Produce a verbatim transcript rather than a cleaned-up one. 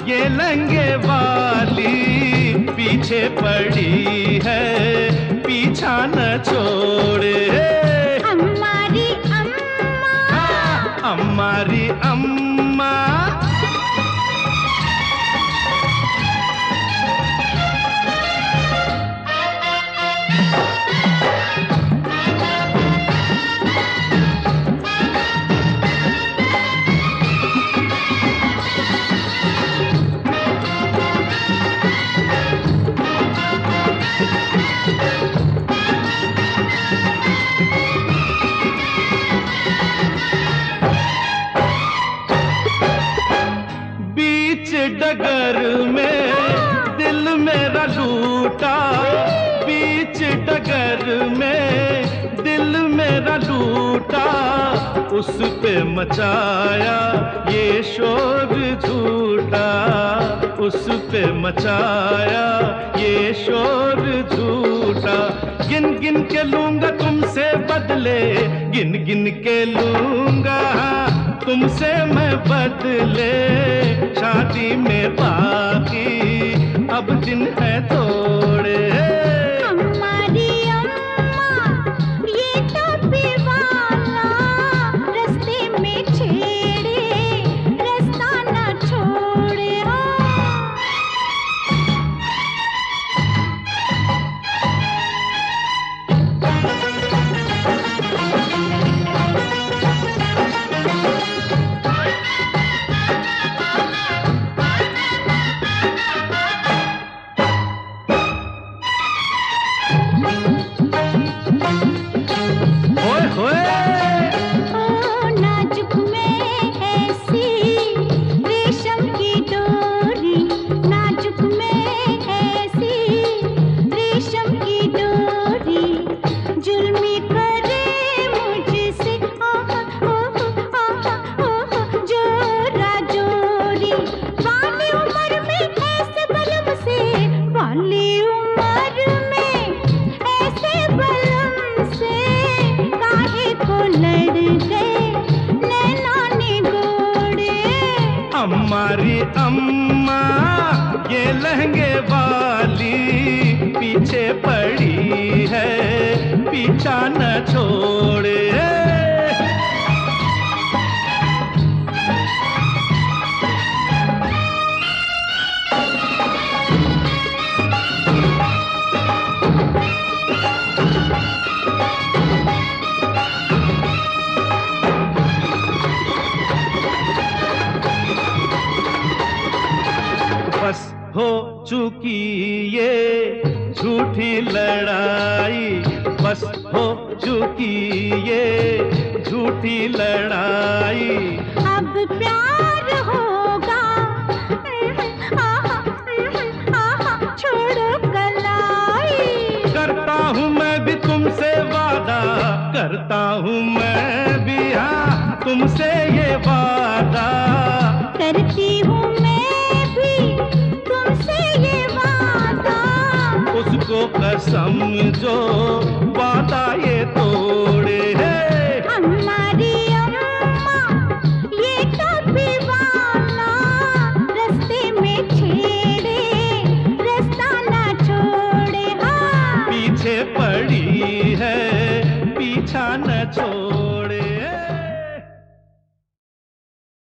ये लहंगे वाली पीछे पड़ी है, पीछा न छोड़े। हमारी अम्मा, हमारी अम्मा। डगर में दिल मेरा लूटा, बीच डगर में दिल मेरा लूटा, उस पे मचाया ये शोर झूठा, उस पे मचाया ये शोर झूठा। गिन गिन के लूंगा तुमसे बदले, गिन गिन के लूंगा तुमसे मैं बदले। शादी में बाकी अब दिन है थोड़े। हमारी अम्मा ये टोपी वाला रास्ते में छेड़े, रास्ता न छोड़े। हमारी अम्मा ये लहंगे वाली पीछे पड़ी है, पीछा न छोड़े। बस हो चुकी ये झूठी लड़ाई, बस हो चुकी ये झूठी लड़ाई। अब प्यार होगा, छोड़ो कलाई। करता हूँ मैं भी तुमसे वादा, करता हूँ मैं भी हाँ तुमसे ये वादा। करती हूँ उसको कसम जो वादा ये तो